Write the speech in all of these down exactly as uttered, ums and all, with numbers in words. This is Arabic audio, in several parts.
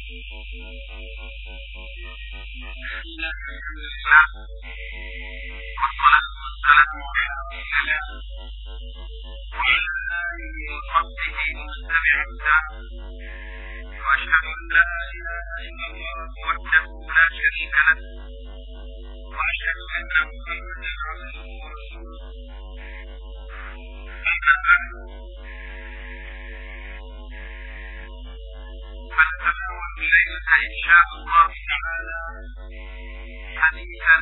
والصلاة والسلام على رسول الله وعلى آله وصحبه ومن تبعهم وأشهد أن لا إله إلا الله وحده لا شريك له وأشهد أن محمدا عبده ورسوله أما بعد فنتناول الليلة إن شاء الله تعالى حديثا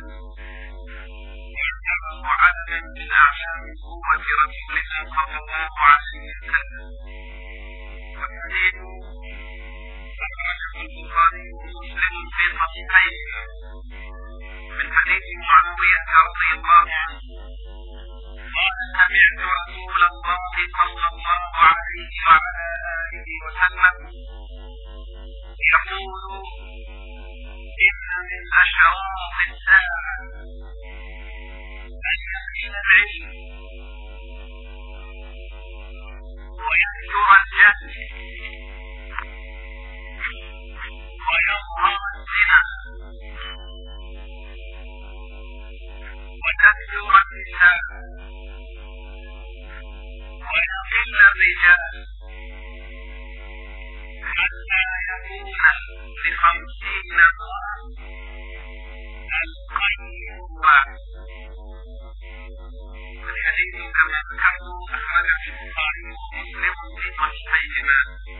يعتبر علما من أعلام نبوة رسولنا صلى الله عليه وسلم، والحديث أخرجه البخاري ومسلم في صحيحيهما من حديث معاوية رضي الله عنه قال: سمعت رسول الله صلى الله عليه وعلى آله وسلم يقول: إن من أشراط الساعة أن يقل العلم ويكثر الجهل ويظهر الزنا وتكثر النساء ويقل الرجال حتى يكون لخمسين القيم واحد. الحديث كما ذكرت أخرجه البخاري ومسلم في صحيحيهما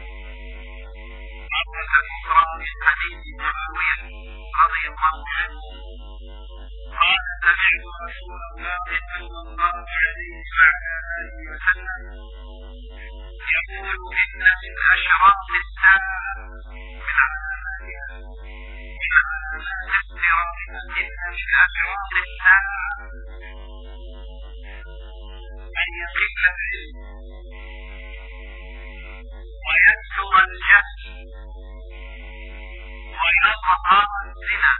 مرة أخرى من حديث معاوية رضي الله عنه قال: سمعت رسول الله صلى الله عليه وعلى آله وسلم يقول: إن من أشراط الساعة من علاماتها من علامات الصراط إن من أشراط الساعة أن يقل العلم ويكثر الجهل ويظهر الزنا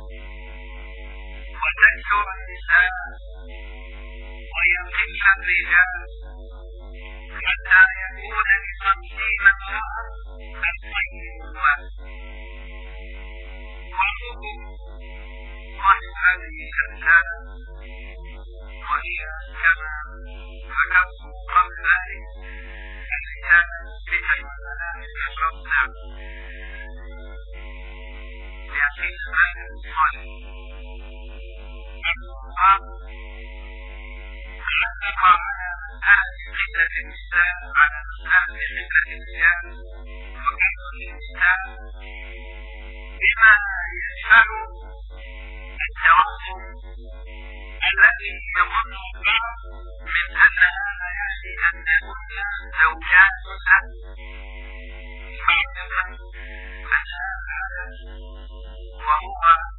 وتكثر النساء ويقل الرجال حتى يكون لخمسين امرأة القيم واحد. وحكم صاحب هذه الأمثال وهي كما ذكرت قبل ذلك الختان بتشمل من أشراط الساعة، ليقين هذا الصالح القرآن علق على أهل قلة النساء على أهل قلة الرجال وكثرة النساء بما يشمل التوهم الذي يظن البعض من أن هذا يعني أنهن زوجات له، فاعلم أن هذا وهو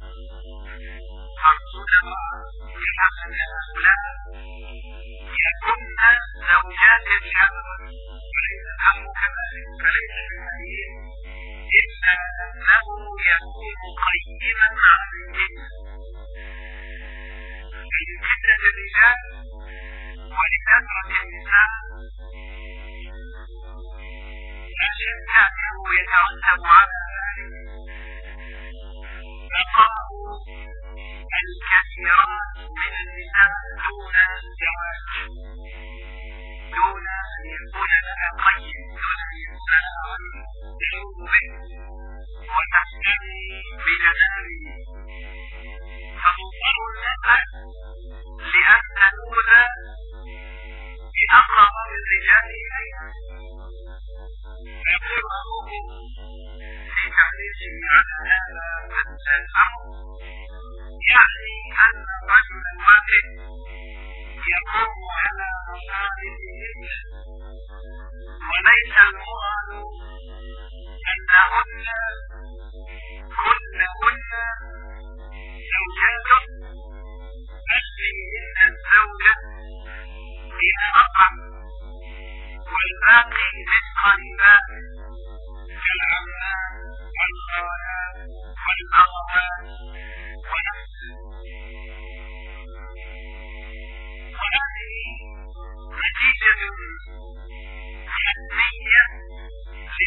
مقصود بحسب هؤلاء يكون زوجات الشهوة وليس الأمر كذلك، فليس بالحديث إلا أنه يكون قيما عليهم لقلة الرجال ولكثرة النساء. لا شك أنه يترتب على ذلك بقاء الكثيرات من النساء دون زواج، دون أن يكون لها قيم، دون أن يكون لها بشوفه وتحتمي بجماله، فتضطر المرأة لأن تكون بأقرب الرجال إليها. يقول أبوه في تعليقه على هذا الأمر يعني أن الرجل الواحد يقوم على مصالحهن، وليس المراد أنهن كلهن زوجات، بل فيهن الزوجة بها أربع والباقي من قريبات كالعمات والخالات والأخوات ونحن. وهذه نتيجة حتمية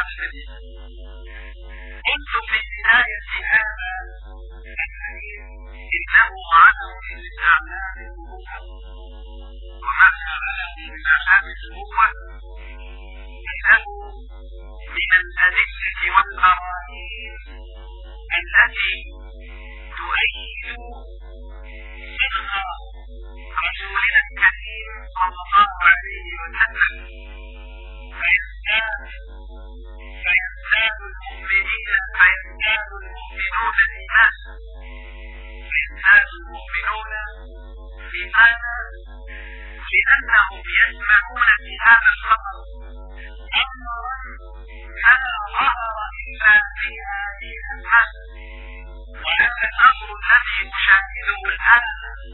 بعد الحديث. قلت في بداية هذا الحديث إنه علم من أعلام النبوة، ومعنى علم من أعلام النبوة أنه من الأدلة والقرائن التي تؤيد صدق رسولنا الكريم صلى الله عليه وسلم، فيزداد فيزداد المؤمنين فيزداد المؤمنون إيمانا فيزداد المؤمنون إيمانا لأنهم يسمعون في هذا الخبر أمرا ما ظهر إلا في هذه الأزمان، وهذا الأمر الذي نشاهده الآن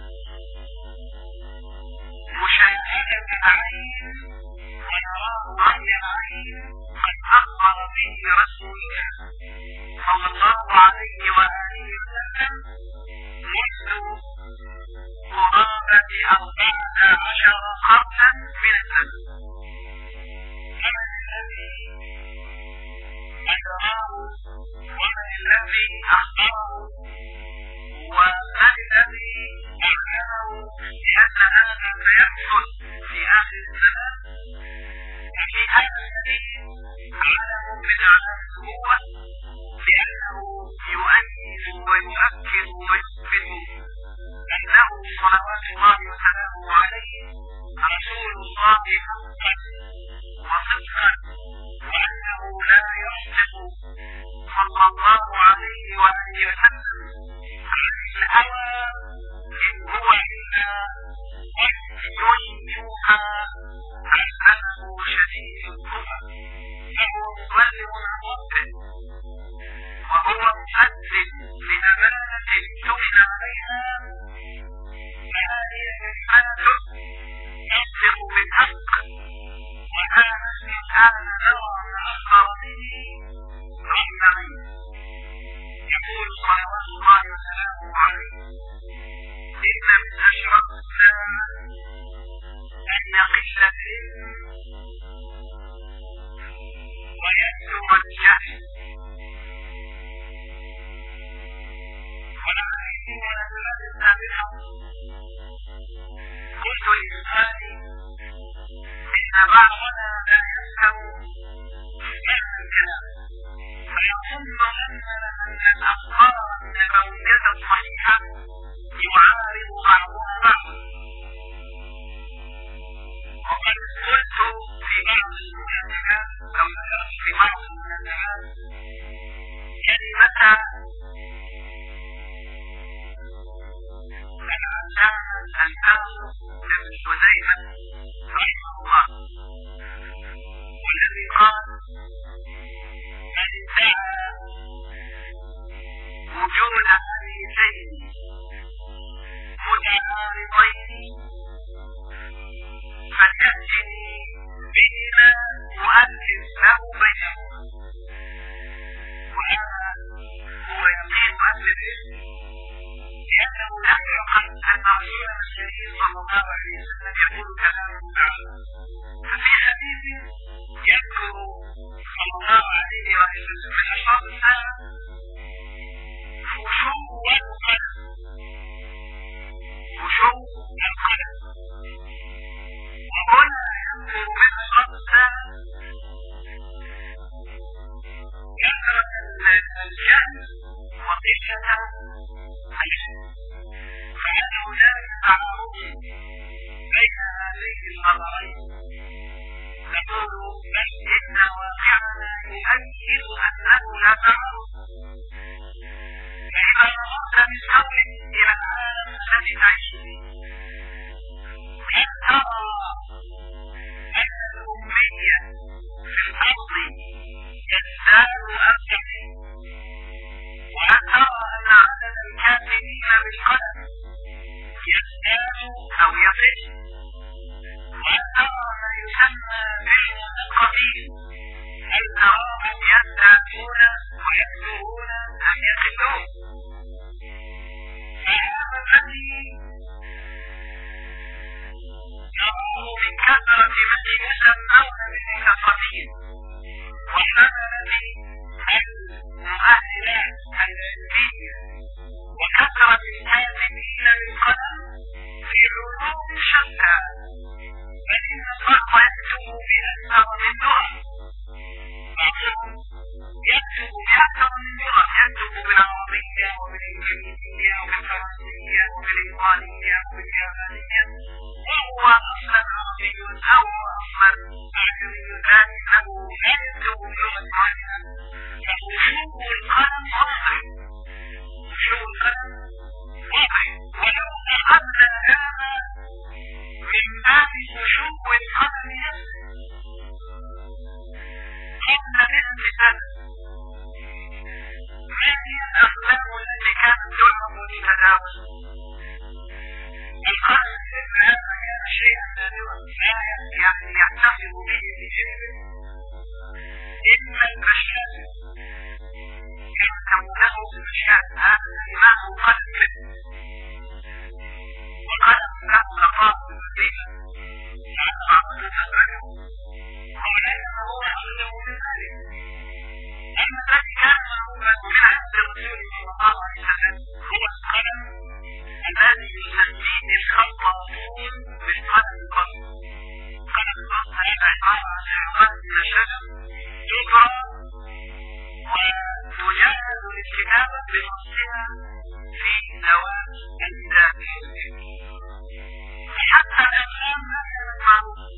مشاهدة العين ونراه رأي العين قد أخبر به رسولنا صلى الله عليه وآله وسلم منذ قرابة أربعة عشر قرنا من الزمن. ومن الذي أدراه ومن الذي أخبره ومن الذي أعلمه بأن هذا سيحصل في آخر الزمان؟ ففي هذا الحديث علم من أعلام النبوة لأنه يؤكد ويؤكد ويثبت أنه صلوات الله وسلامه عليه رسول الله حقا وصدقا، وأنه لا يصدق صلى الله عليه وآله وسلم عن الهوى إن هو إلا وحي يوحى علمه شديد القوى، فهو مبلغ عن ربه وهو مؤدب لأمانة اؤتمن عليها، فهذه رسالته تصدق بالحق، وهذا الإنسان نرى ما أخبر به رأي العين. يقول صلوات الله وسلامه عليه: إن من أشرف الساعة أن يقل العلم ويكثر الجهل. ونعرف ونزلت السابقة قلت لإخواني إن بعضنا لا يفهم بنصها في زواج الذاتية حتى الأفلام مثلا معروف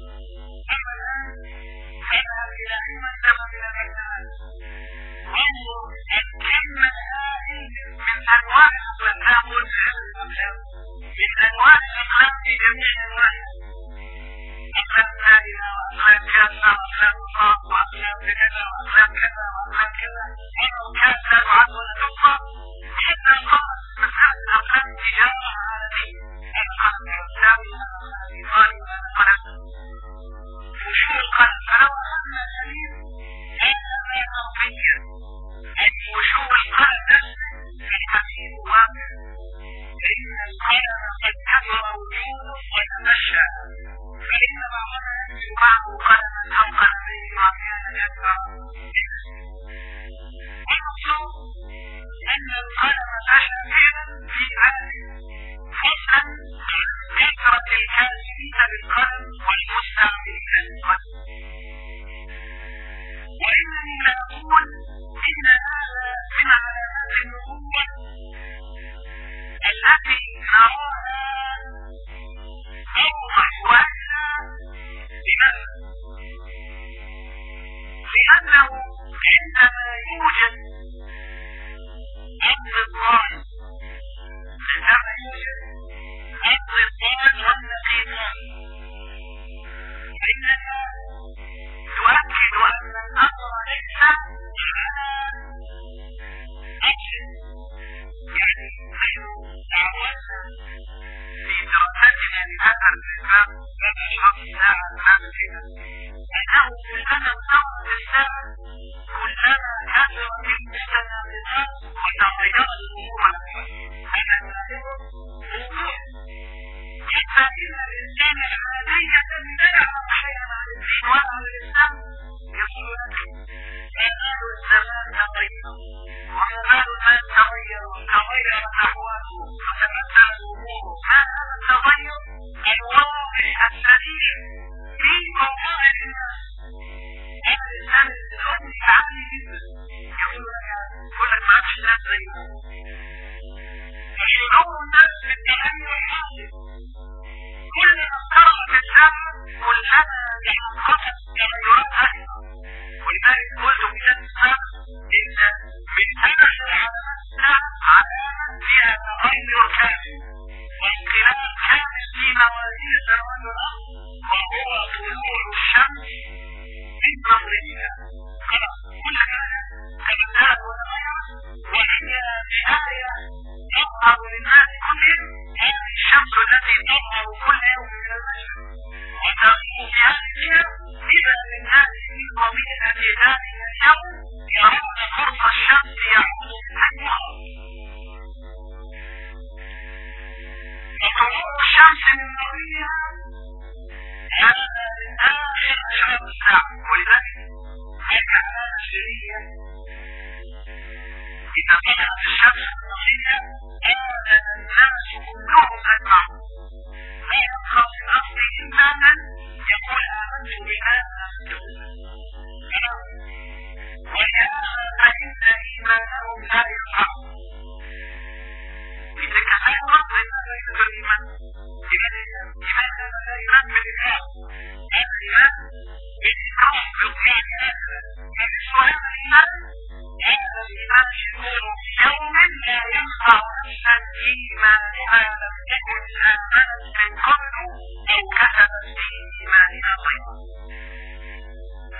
فإنها إلى علم الزمن الأجنبي وانظر الكلمة هذه من أنواع الأفلام والأفلام من أنواع الأفلام في جميع أنواعها أفلام نائلة وأفلام كاسة وأفلام صعب وأفلام كذا وأفلام كذا وأفلام كذا أو كاسة وعد والقصة حتى صارت مسألة أفلام تجارة عالمية القلب الإسلامي الإيطالي القلب وشو القلب فلو أخذنا دليل علمية غربية أي وشو القلب في حديث واقع فإن القلم قد كبر وجوده وتمشى فإنما هنا يباع قلما أو قلمين ما كان يدفع المقصود أن القلم أشبه في عالم فاسأل كثرة الكاتبين بالقلم والمستعملين للقلم وإنني أقول إن هذا من علامات النبوة التي نراها أوضح وأسهى لماذا؟ لأنه عندما يوجد الضدان عندما يوجد الضدان والنقيضان فإنها تؤكد أن الأمر ليس على أجل يعني نحن تعودنا في دراستنا لهذا الكتاب لدى شرط الساعة الخامسة أنه كلما انتظر الساعة كلما كثرت المستندات وتغيرت الأمور هذا موضوع حتى إن الإنسان العادي يتمنع أحيانا في وضع الإسلام يقول لك ما بال الزمان تغير وما بال الناس تغير تغيرت أحواله وتبدلت أموره هذا التغير الواضح السريع في مظاهر الناس هذا الإنسان الأمي العادي يقول لك يقول لك ما عادش الناس زيه فشعور الناس بالتغير حاصل كلما اقتربت الساعة كلما انخفضت تغيرات أكثر ولذلك قلت في الساعة إن من أهم علامات الساعة علامة فيها تغير كامل وانقلاب كامل في موازين السماوات والأرض وهو طلوع الشمس من مغربها خلاص كل حاجة تبدأت وتغيرت وهي نهاية تظهر للناس كلهم هذه الشمس التي تظهر كل يوم من المشرق وتغيب في هذه إذا للناس في طبيعة ذلك اليوم يرون قرص الشمس يعود حيثها وطلوع الشمس من مغربها هذا من آخر أشراط الساعة ولذلك الأعلام الشرعية إذا طلعت الشمس من مغربها آمن الناس كلهم أجمعون لا يبقى في الأرض إلا من يقول آمنت بهذا ولهذا فإن إيمانهم لا ينفع إذا كان الوقت لا يقدر إيمان لماذا لا إيمان بالإكرام الإيمان بالإكرام بالقيادات فالسؤال الإيمان هذا الإيمان يقول يوم لا ينفع نفسا إيمانها لم تكن آمنت من قبل أو كسبت في إيمانها خيرا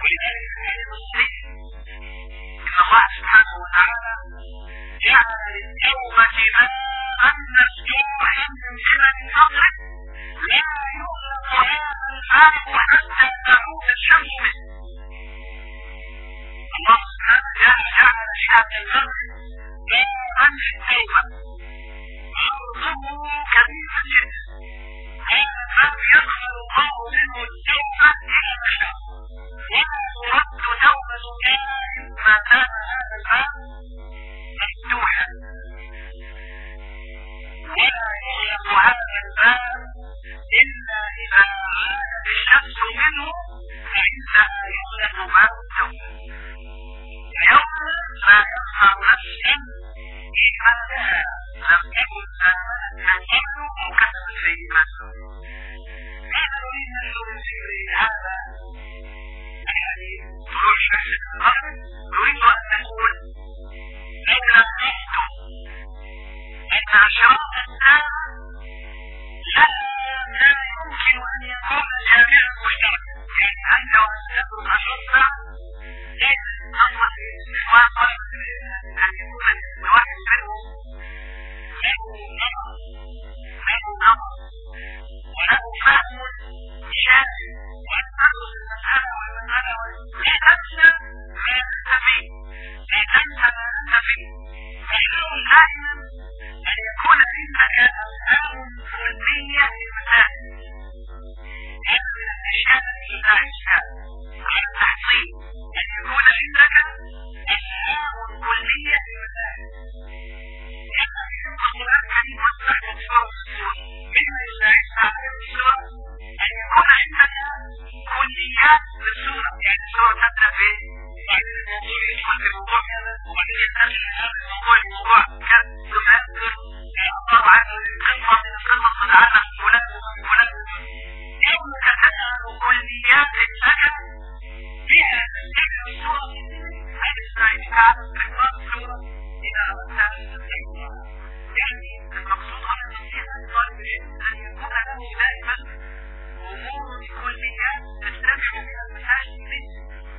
نريد أن نقول لو لمحت أن أشراط الساعة لا لا يمكن أن يكون جميع مشترك، يعني أنت وأنت أشراط الساعة ليس أصلا الواقع أن يكون الواحد منهم له نظر له نظر وله فهم شامل وأن تدرس المسألة والمسألة لا تنسى ما أنت فيه، لا تنسى ما أنت فيه، فحاول دائما أن يكون عندك أفهام كلية للمسائل، هذه الأشياء التي لا إشكال على التحصيل، أن يكون عندك أفهام كلية للمسائل. القرآن الكريم وسع سورة السور مما يساعد على السورة أن يكون عندك كليات للسورة، يعني السورة تبدأ به وبعدين الموضوع يدخل في موضوع كذا وبعدين ينتقل هذا الموضوع لموضوع كذا ثم يذكر الله عن قصة من القصص تتعلق بفلان وفلان. كونك تجعل كليات لك بها تستكمل السورة هذا يساعدك على استكمال السورة إذا أردت أن تستكمل. يعني المقصود على النصيحة لطالب العلم أن يكون له دائما أمور كليات تستمع بها المساجد منه.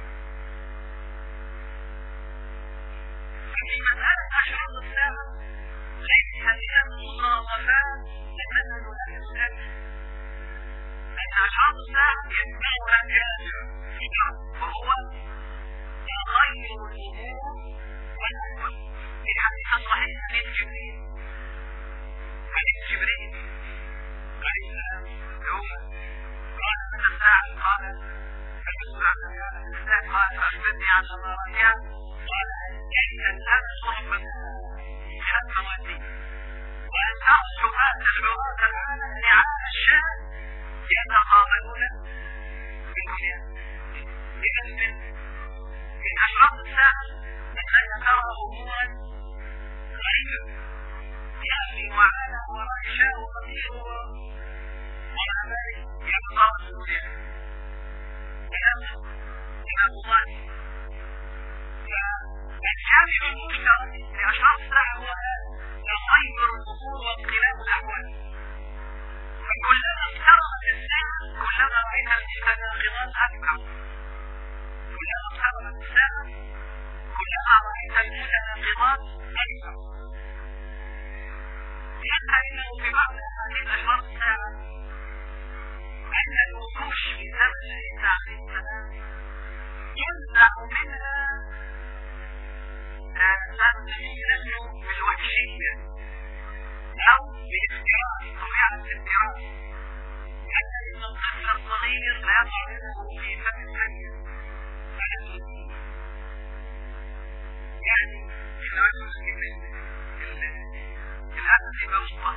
ففي مسألة أشراط الساعة ليس لها مصادفات لأننا نؤكد ذلك، لأن أشراط الساعة يتبعها كافر فكرة وهو تغير الأمور والأحوال. في الحديث الصحيح حديث جبريل حديث جبريل عليه السلام يوم قال من الساعة قال فبسمع الساعة قال فأخبرني عن أماراتها قال يعني أن أبصر من الموازين وأن أحسبات العروض العالم عن الشام يتقابلون بالدنيا. إذا من من أشراط الساعة أنك ترى أمورا غريبة يأتي وعلى ورشاء وقدير ومع ذلك يبقى رسوله ونفسه إمام الله. فالجامع المشترك لأشراط الساعة هو تغير الأمور واختلاف الأحوال. فكلما اقتربت الساعة كلما رأيت المتناقضات أكثر، كلما اقتربت الساعة كلما رأيت المتناقضات أكثر. حتى إنه في بعض الأحاديث أشراط الساعة أن الوحوش في زمن عيسى عليه السلام يمنع منها نحن بالوحشية أو بالافتراء طبيعة الافتراء، حتى إن الطفل الصغير لا يعرفه في فم الحديث يعني الرجل الأسد بوصفه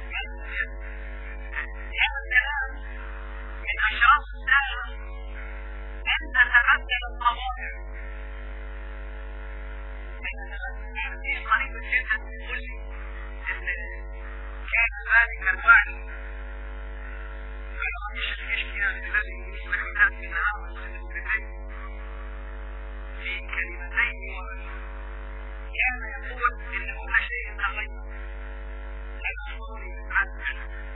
يبدأ من أشراط الساعة أن تتبدل الطبائع. حديث قريب جدا يقول إن كان ذلك الوعي فالوعي الاشتياق الذي يصبح الناس في النهار والسنتين في كلمتين كان يقول إن كل شيء تغير فالصوري عنه.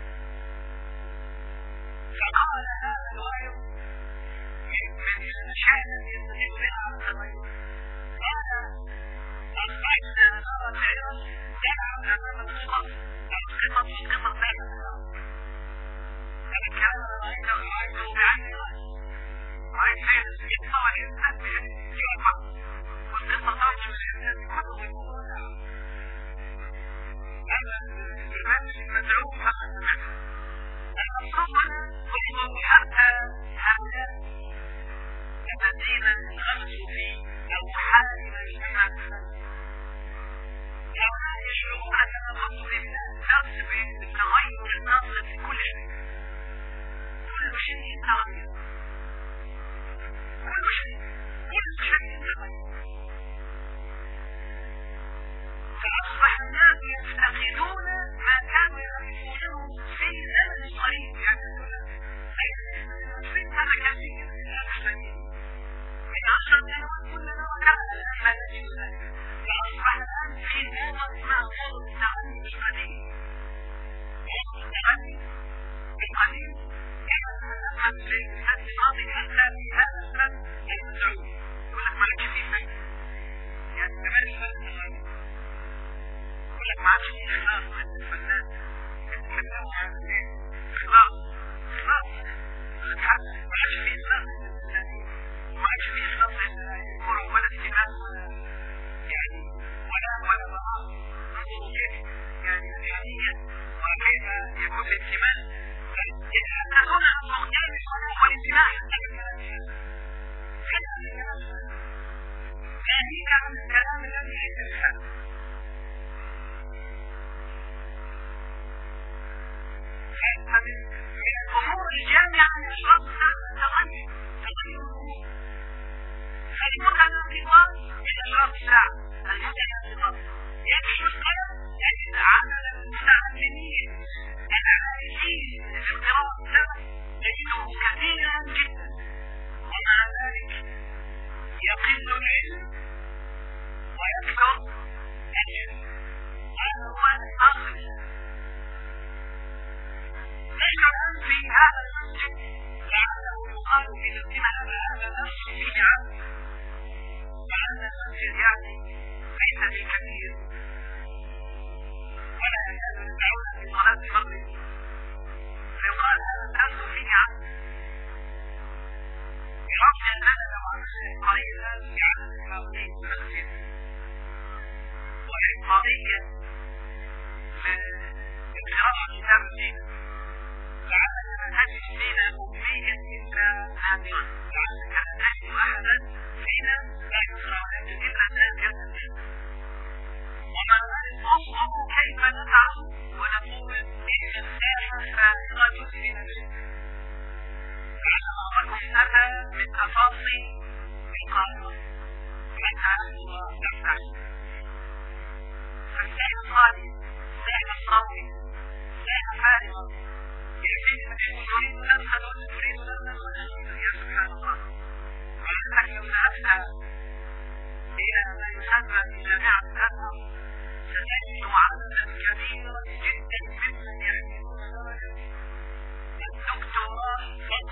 فقال هذا الوعي من الأشياء التي يستطيع بها التغير قال أصبحنا نرى العلم يلعب أمام الخطط الخطط والخطط لا تتناول. فكان رأيته رأيته بعين رأي رأيت يطلع الإنسان يعبر والخططات الإنسان كله يقول هذا البرنامج المدعوم فقط المقصود وهو حتى هؤلاء الذين انغمسوا في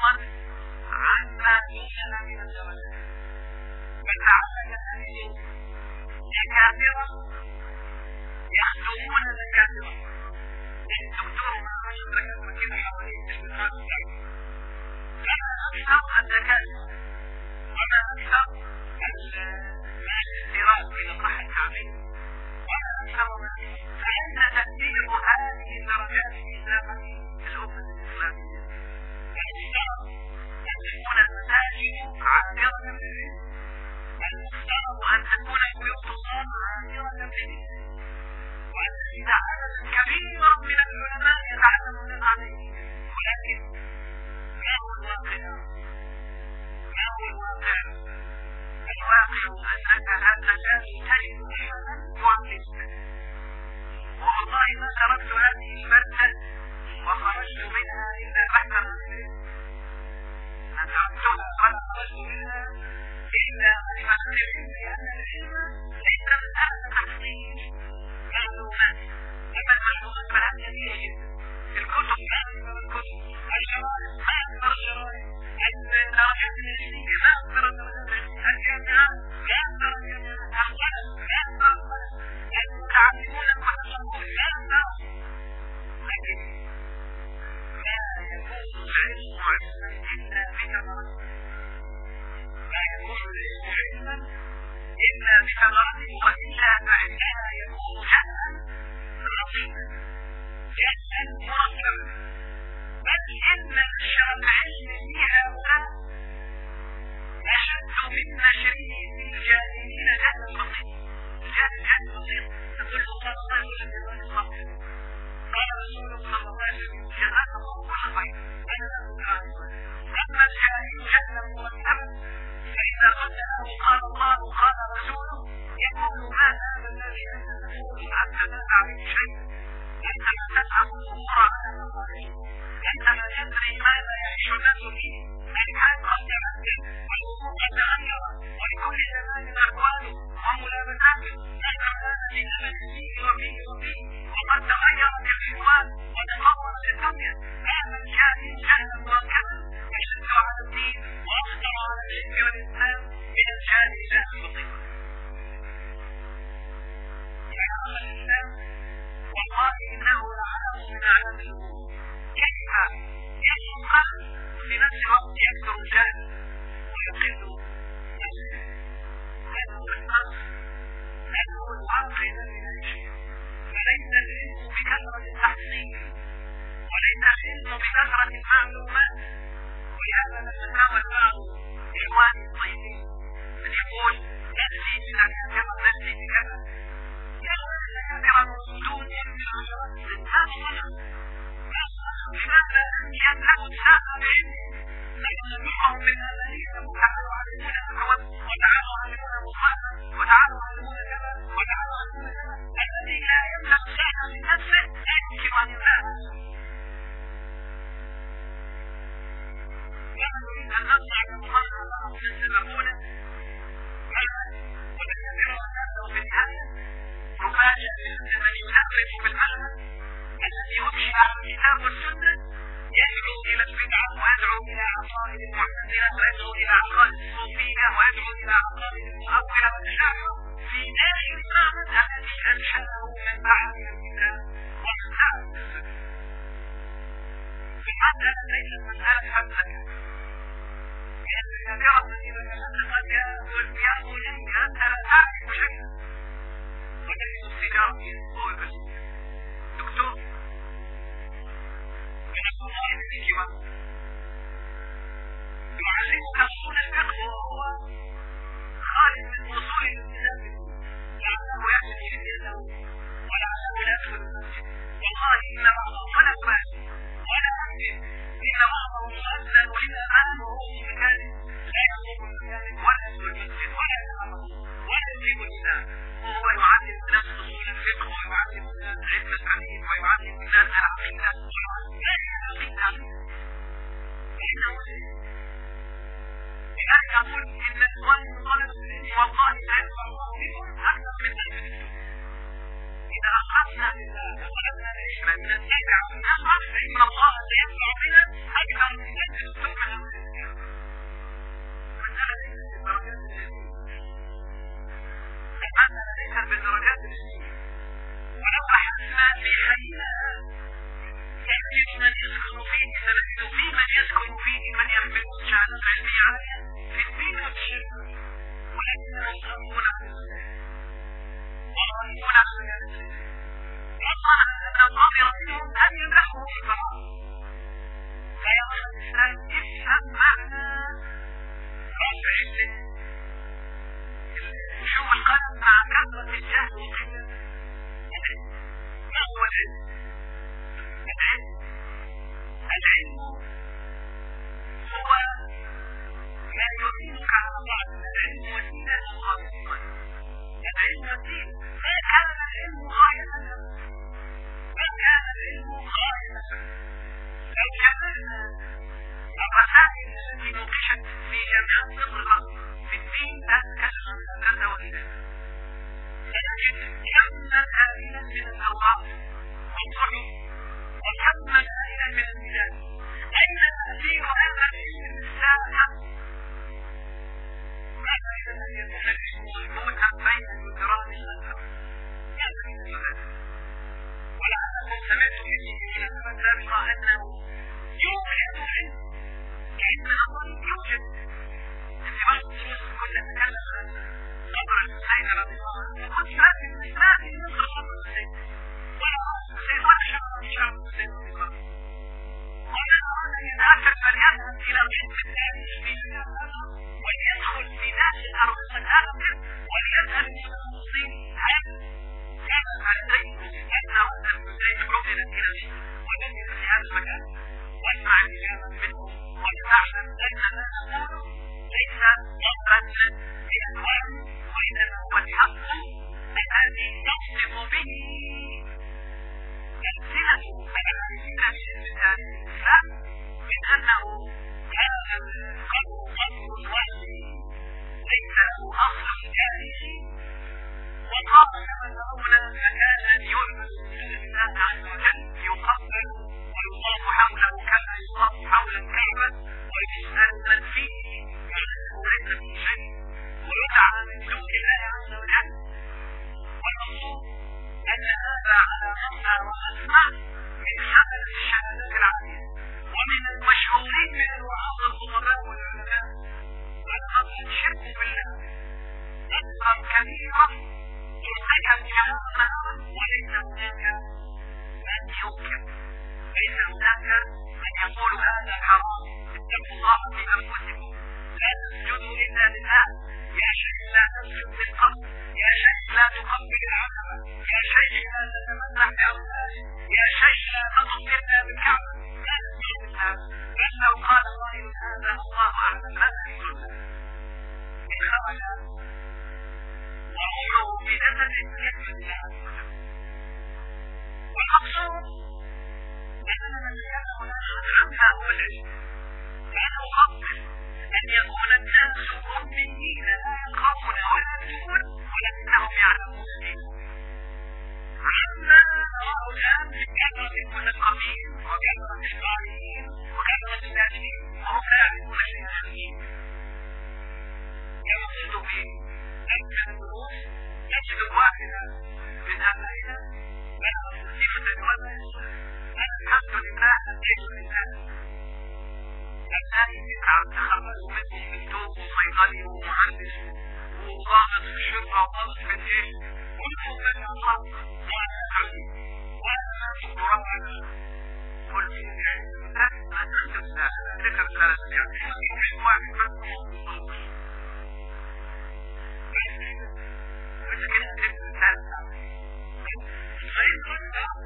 عما فيها من الدرجات. فتعلق هذه دكاترة يخدمون دكاترة. الدكتور ما يدرك كده حوالي الدكتوراه بتاعته. كما أكثر الدكاترة وما أكثر الاستيراد إلى الراحة الكعبية وما أكثر فإن تأثير هذه الدرجات في زمن الأمة الإسلامية يفترض أن تكون المساجد عامرة بالعلم، يفترض أن تكون بيوت الله عامرة بالعلم، وأن تجد عددا كبيرا من العلماء يتعلمون عليه. ولكن ما هو الواقع؟ ما هو الواقع؟ الواقع أنك لا تزال تجد أحدا يعلمك. والله ما تركت هذه البلدة وخرجت منها إلا بعد مسلم. ما تركتها ولا خرجت منها إلا بعد مسلم، لأن العلم ليس مسألة تحصيل معلومات. لما المعلومات فلا تزيد الكتب ما أكثر الكتب، الجرائد ما أكثر الجرائد، الدرجات العلمية ما أكثر الدرجات العلمية، الجامعات ما أكثر الجامعات، القلم ما أكثر القلم، المتعلمون المتخصصون ما أكثر. لكن لا يكون العلم علما إلا بثمرة، لا يكون العلم علما إلا بثمرة، وإلا فإنها يكون جهلا رصيدا، جهلا مركبا. بل إن نشر العلم في هؤلاء أشد من نشره في الجاهلين جهلا بسيطا. الجاهل جهل بسيط تقول له صلى الله عليه وسلم قال رسول الله صلى الله عليه وسلم جزاك الله كل خير أنا لا أكره. أما الجاهل جهلا مركبا فإذا قال له قال الله قال رسوله يقول ما هذا الذي أنت تقول حتى لا تعرف شيء، أنت لا تفهم الأمور على مصالحك، أنت لا تدري ماذا يعيش الناس فيه. الحال قد تبدل والأمور قد تغيرت ولكل زمان أحواله وملابساته، نحن الآن في زمن فيه وفيه وفيه وقد تغيرت الحوال وتطورت الدنيا. هذا الجاهل جهلا مركبا يشد على الدين وأخطر على الشرك والإسلام من الجاهل جهلا بسيطا. يا أخي الإسلام والله إنه لعلم من أعلام الأمور. كيف يشقى في نفس الوقت يكثر الجهل ويقل نفسه؟ هذا هو الفرق، هذا هو الواقع الذي نعيش. فليس العلم بكثرة التحصيل وليس العلم بكثرة المعلومات. ولهذا نتناول بعض إخواني الطيبين من يقول نفسي بكذا نفسي بكذا، كثرة موجود من عشرات الناس لماذا لأن له ساعة العلم يجمعهم من الذين تعالوا علمون الحوض وتعالوا علمون المصطفى وتعالوا علمون كذا وتعالوا علمون كذا. الذي لا يملك ساعة من نفسه لا يمكن أن يفعل. نحن نريد أن نصنع كمصنع بعض السببون ونكثر الناس في النهاية مفاجأ بأن من يؤلف بالمعنى الذي يمشي على الكتاب والسنة يدعو إلى البدعة فلسطين. ولو بحثنا في حينا يجد من يسكن فيه سنجد في من يسكن فيه من يحمل شهادة علمية عالية في الدين والشرك، ولكنهم يخافون ويخافون يظن أن الظاهر منهم أن ينجحوا في القرار. فيا أخي الإسلام افهم معنى رفع وشوف القلب مع كثرة الجهل والقلة. ما هو العلم؟ العلم العلم هو ما يعينك على الله. العلم وسيلة خاصة. العلم وسيلة. ما كان العلم غاية ما كان العلم غاية لو جمعنا الرسائل التي نوقشت في جامعات مصر في الدين لا تكشف كذا وكذا، سنجد كما هائلا من الأوراق والصحف وكما هائلا من البلاد. أين تأثير هذا العلم الساحة؟ ما كان أن يكون العلم محمودا بين الجدران الأخرى. لا يمكن ذلك. ولعلكم سمعتم مني في السنة السابقة أنه يوجد علم كأن أمر يوجد. في بعض الدروس كنت أتكلم عن صبر الحسين رضي الله عنه، وكنت لازم لازم نصر صبر الحسين ولا الحسين ولا شعب من شعب الحسين رضي الله عنه. وأنا أراد أن يتأكد فليذهب إلى الحزب الثاني وليدخل في ناس الأرض الآخر وليسأل المتخصصين هل كان عليكم أنه الحسين عُدل إلى الشيء ودفن في هذا المكان، واسمع الإجابة منهم ولتعلم أن ما نقوله ليس ضربا لأهوال وإنما هو الحق الذي نصف به أمثلة الأمثلة في الإسلام من أنه كان قبل قبل الوحي ليس له أصل تاريخي، وقام كما ترون مكانا يعبد لله عز وجل يقبل ويطاف حوله كما يطاف حول الكعبة ويسأل من فيه وليس في شيء ويدعى من دون الله عز وجل. والمقصود أن هذا على مصنع ومسمع من حمل الشهادة العظيمة ومن المشهورين من الوعاظ الخطباء والعلماء. والأصل الشرك بالله أكبر كبيرة ترتكب جهنم وليس هناك من ينكر، ليس هناك من يقول هذا حرام. اتقوا الله في أنفسكم لا تسجدوا إلا لله. يا شيخ لا تسجد للقبر، يا شيخ لا تقبل العقبة، يا شيخ لا تتمسح بأولادك، يا شيخ لا تطف إلا بالكعبة. لا تسجد لله. بل لو قال قائل هذا الله أعلم لا تسجد له. إن خرج وعمره بجسد يسجد له. والمقصود أننا نتكلم عن هؤلاء العلم. كان يفضل أن يكون الناس أميين لا يقرؤون ولا يكتبون ولكنهم يعلمون دينهم. عما نراه الآن من كثرة المثقفين وكثرة القارئين وكثرة الناشئين وهم لا يعرفون شيئا عن الدين. يقصد في أكثر الدروس يجد واحدا من أبنائنا له صفة ولا يسوء الحمد لله الحمد لله. أبنائي تخرجوا منهم دكتور وصيدلي ومهندس وضابط في الشرطة وضابط في الجيش، كلهم من الله وأنا عليم وأنا دكتوراه على كل شيء. ما تنسى ذكر ثلاث يعني يوم واحد بس مخصوص مسكين الإنسان صيدلي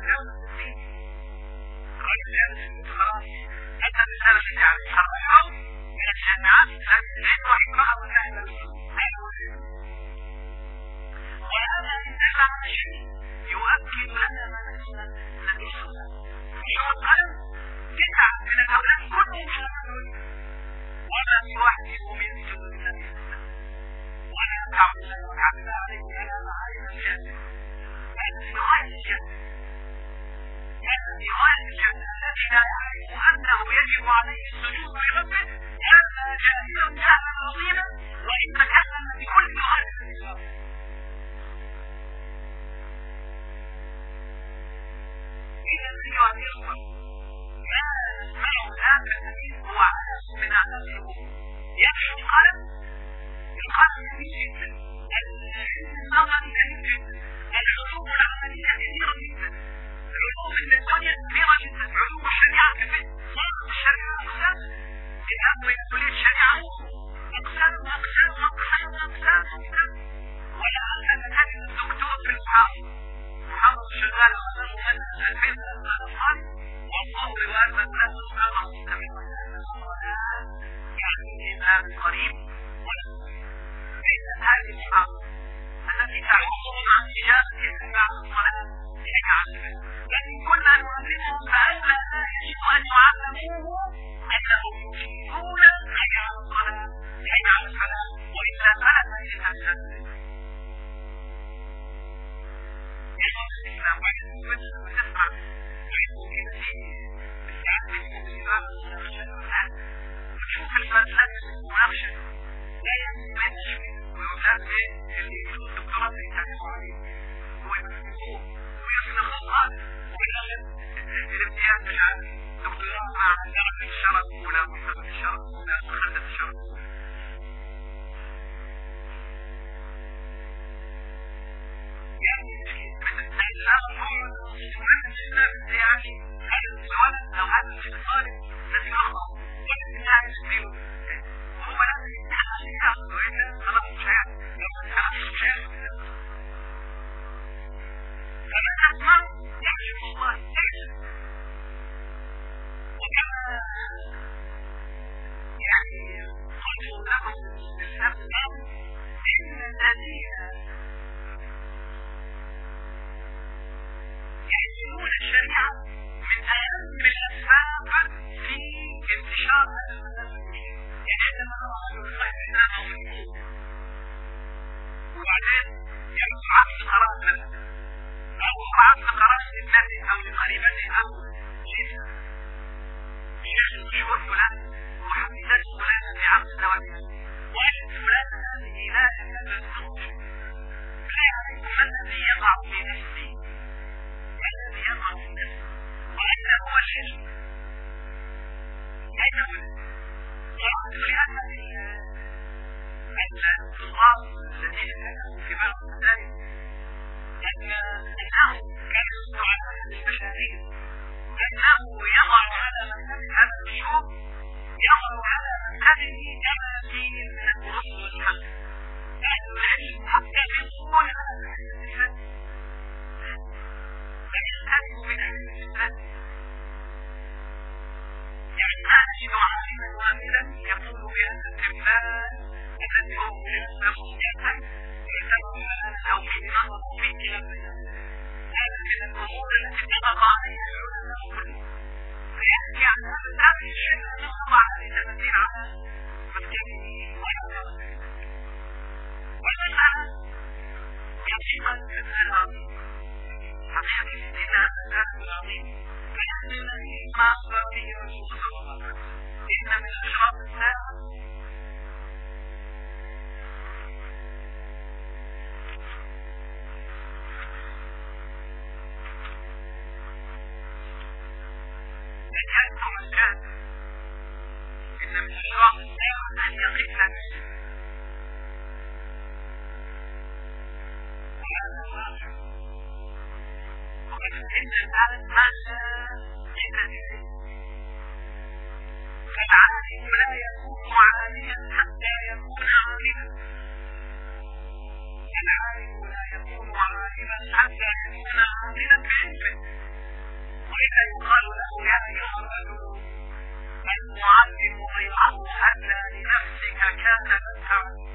رجل يرسل خلاص هذا الثلاث يعني حرام من الجامعات التي وحكاها والنهل وهذا انتفع شيء يؤكد لنا ما نحن ندرسه. شو القلب تسعة من الأولاد كلهم شغالون وما في واحد يؤمن بدون النبي ولا تعبد تعبد عليه ولا معايا الجنة. هذا في غاية الجنة، هذا في غاية الجنة. الذي لا يعرف أنه يجب عليه السجود لربه هذا جاهل جهلا عظيما وإن تكلم بكل غاية الإسلام. الشرف ولا مستقبل الشرف ولا مخدة الشرف. يعني يعني هذا السؤال أو هذا السؤال الذي أخطأ ولكن هذا السؤال هو لازم يتحدث يأخذ وإذا خلاص مش عارف خلاص مش عارف فمن أسمع يعجب الله يعجب وكما يعني قلت لكم بالأسباب إن الذين يحسنون الشريعة من أهم الأسباب في انتشار هذا المذهب. يعني عندما رسول الله صلى الله عليه وسلم وبعدين يعني صعب القرار أو صعب القرار لابنته أو لقريبته أو شيء شيخ مشهور فلان وحفيدات فلان في عقد الزواج وأجد فلان هذه لا يزال الزوج لا يعرف ما الذي يقع في نفسي الذي يقع في نفسه وأن هو الشرك أين هو ولهذا الطلاب الذين كانوا في بعض المدارس أن أنه كان يصدر عن أحد المشاهير أنه يضع على مكتب هذا المشروع يضع على مكتبه أماكن من الرسل والحق أهل العلم حتى يصدرون على الإنسان فيستهدف من أهل الإنسان يعني أجد عظيما واملا يقول بأن التمثال الذي هو مجسم مجسم يسمى أو في نظر في كلام هذا من الأمور التي اتفق عليها العلماء فيحكي عن هذا الشيء نصب على التمثيل على مكتبه ويقول والمسألة يمشي التمثال العظيم حقيقة إن هذا التمثال العظيم فإن الذي ما أصبر به رسول الله صلى الله عليه وسلم إن من أشراط الساعة أن يأتوا الكافر إن من أشراط الساعة أن يقف نفسه وهذا واقع إن الآن ماذا يتجد فالعالم لا يكون عاليا حتى يكون عالما العالم لا يكون عالما حتى يكون عالما بعلمه وإذا يقال له يا أيها الرجل المعلم ضيعه حتى لنفسك كان تعلم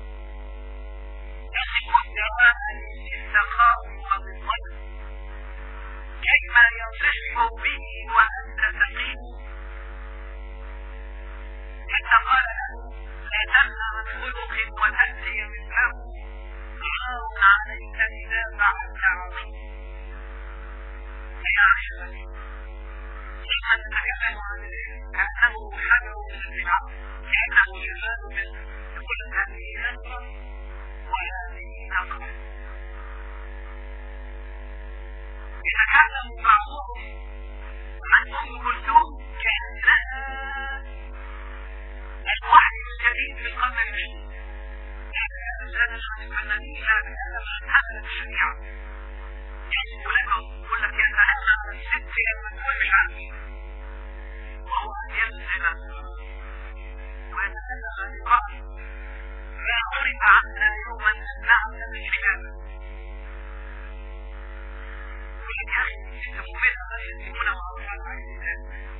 يصف الدواء للاستقامة وبالضبط كيما يصح به وأنت سقيم حتى قال لا تنهى عن خلق وتأتي مثله عار عليك إذا فعلت عظيم يا عشرتي لما نتكلم عن العلم كأنه حجر من البدع كأنه جمال منه يقول هذه نظرة وهذه نظرة يتكلم بعضهم عن أم كلثوم كأنها الوحي الجديد في القرن العشرين لكن هذا الفنانين لا يتكلم عن الشريعة يجب لكم يقول لك يتكلم الست لما تقول مش عارف وهو يلزم ويتكلم عن الرأي ما عرف عنا يوما نعلم الحجاب يا أخي أنت مؤمن بس يكون معروف على العين الآن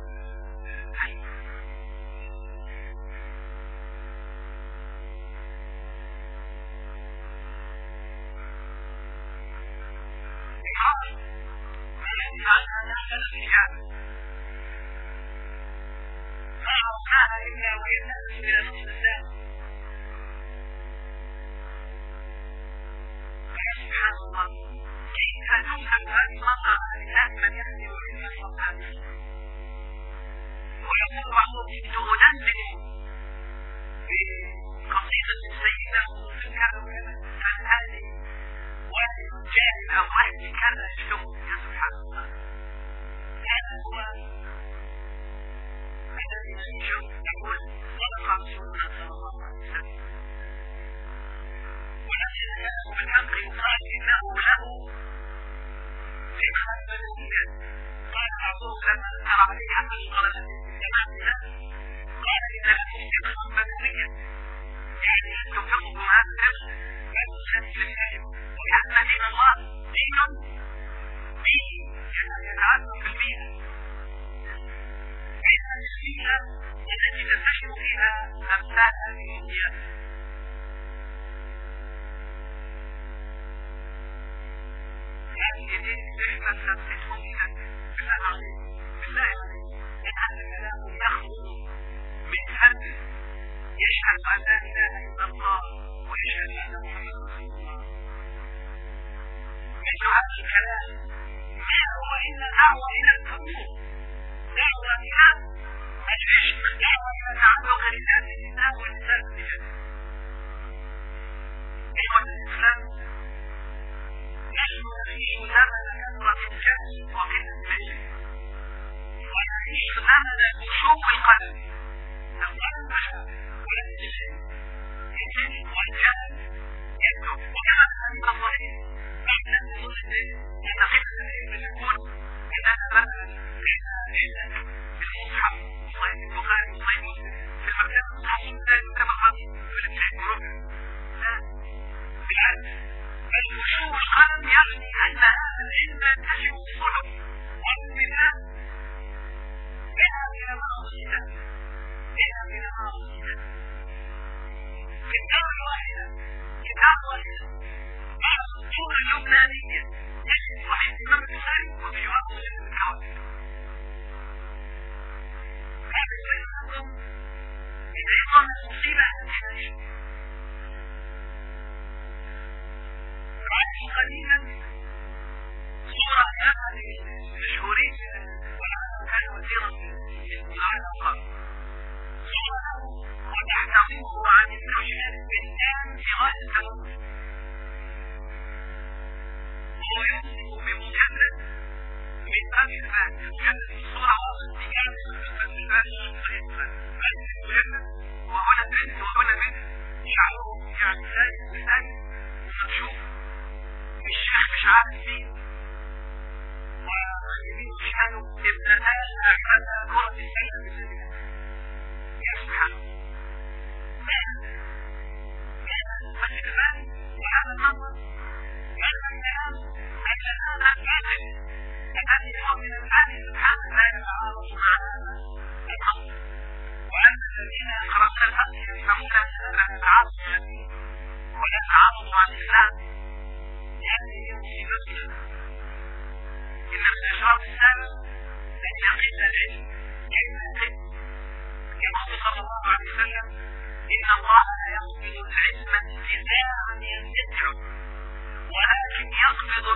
الحاضر الذي عنها يحسن الحجاب ما عرفناها إلا ويتنفس إلى نصف الثاني فيا سبحان الله كيف تمسك هذه المرأة لله من يحمل علم الصفات ويقول بعضهم تغنمل بقصيدة السيدة وتذكر عن هذه والجاهل أو واحد كان يشتم يا سبحان الله هذا هو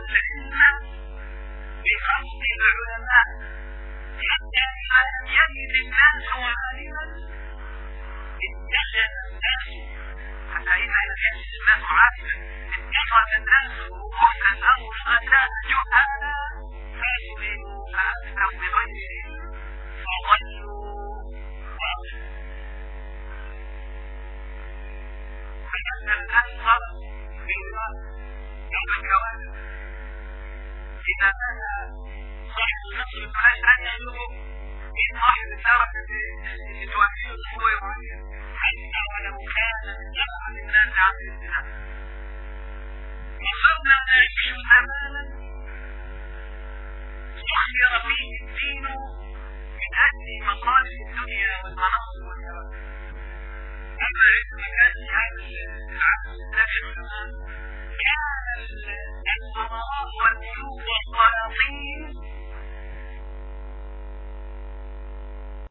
العلم بقصد العلماء حتى إذا لم يجد الناس عالما اتخذ الناس حتى إذا لم يجد الناس عالما اتخذ الناس رؤوسا أو رؤساء جهالا فسئلوا فأفتوا بغيرهم فضلوا وضلوا. فإن الأنصر بالله يوم الكوارث إذا كان صاحب النصر فلا يبلغ من صاحب الدرجة تؤثر هو يغير حتى ولو كان يفعل الناس عن الإسلام. وصرنا نعيش زمانا سخر فيه الدين من أجل مصالح الدنيا والمناصب والكرامة. أما عندما كان في هذا العصر الذي كان الأمر